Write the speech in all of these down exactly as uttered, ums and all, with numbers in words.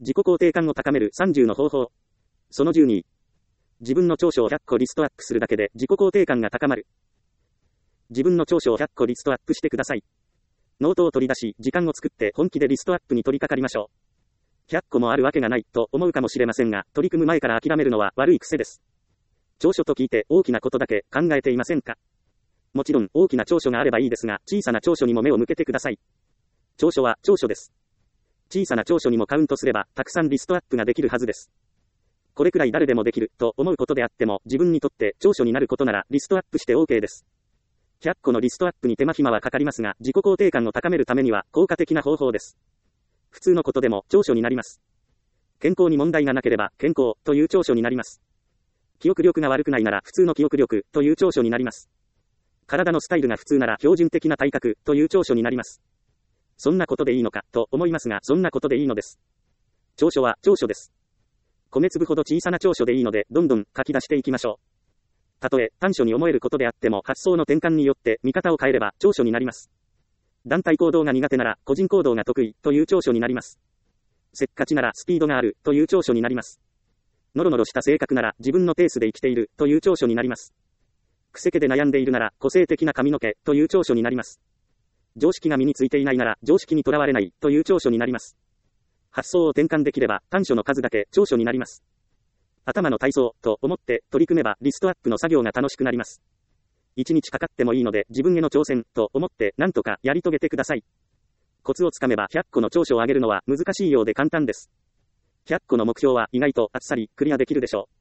自己肯定感を高めるさんじゅうの方法。そのじゅうに。自分の長所をひゃっこリストアップするだけで自己肯定感が高まる。自分の長所をひゃっこリストアップしてください。ノートを取り出し、時間を作って本気でリストアップに取り掛かりましょう。ひゃっこもあるわけがないと思うかもしれませんが、取り組む前から諦めるのは悪い癖です。長所と聞いて大きなことだけ考えていませんか？もちろん大きな長所があればいいですが、小さな長所にも目を向けてください。長所は長所です。小さな長所にもカウントすれば、たくさんリストアップができるはずです。これくらい誰でもできると思うことであっても、自分にとって長所になることならリストアップして OK です。ひゃっこのリストアップに手間暇はかかりますが、自己肯定感を高めるためには効果的な方法です。普通のことでも長所になります。健康に問題がなければ健康という長所になります。記憶力が悪くないなら普通の記憶力という長所になります。体のスタイルが普通なら標準的な体格という長所になります。そんなことでいいのかと思いますが、そんなことでいいのです。長所は長所です。米粒ほど小さな長所でいいので、どんどん書き出していきましょう。たとえ短所に思えることであっても、発想の転換によって見方を変えれば長所になります。団体行動が苦手なら個人行動が得意という長所になります。せっかちならスピードがあるという長所になります。ノロノロした性格なら自分のペースで生きているという長所になります。くせ毛で悩んでいるなら個性的な髪の毛という長所になります。常識が身についていないなら常識にとらわれないという長所になります。発想を転換できれば短所の数だけ長所になります。頭の体操と思って取り組めばリストアップの作業が楽しくなります。一日かかってもいいので自分への挑戦と思って何とかやり遂げてください。コツをつかめばひゃっこの長所を上げるのは難しいようで簡単です。ひゃっこの目標は意外とあっさりクリアできるでしょう。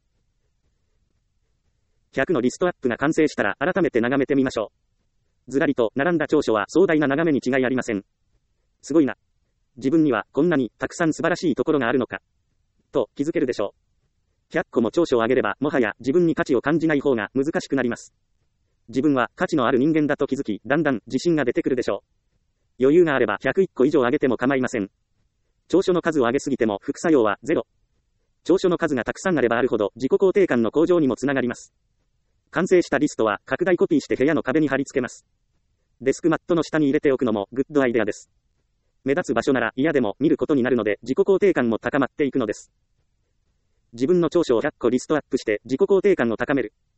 ひゃくのリストアップが完成したら改めて眺めてみましょう。ずらりと並んだ長所は壮大な眺めに違いありません。すごいな。自分にはこんなにたくさん素晴らしいところがあるのか。と気づけるでしょう。ひゃっこも長所を上げればもはや自分に価値を感じない方が難しくなります。自分は価値のある人間だと気づき、だんだん自信が出てくるでしょう。余裕があればひゃくいっこ以上上げても構いません。長所の数を上げすぎても副作用はゼロ。長所の数がたくさんあればあるほど自己肯定感の向上にもつながります。完成したリストは拡大コピーして部屋の壁に貼り付けます。デスクマットの下に入れておくのもグッドアイデアです。目立つ場所なら嫌でも見ることになるので自己肯定感も高まっていくのです。自分の長所をひゃっこリストアップして自己肯定感を高める。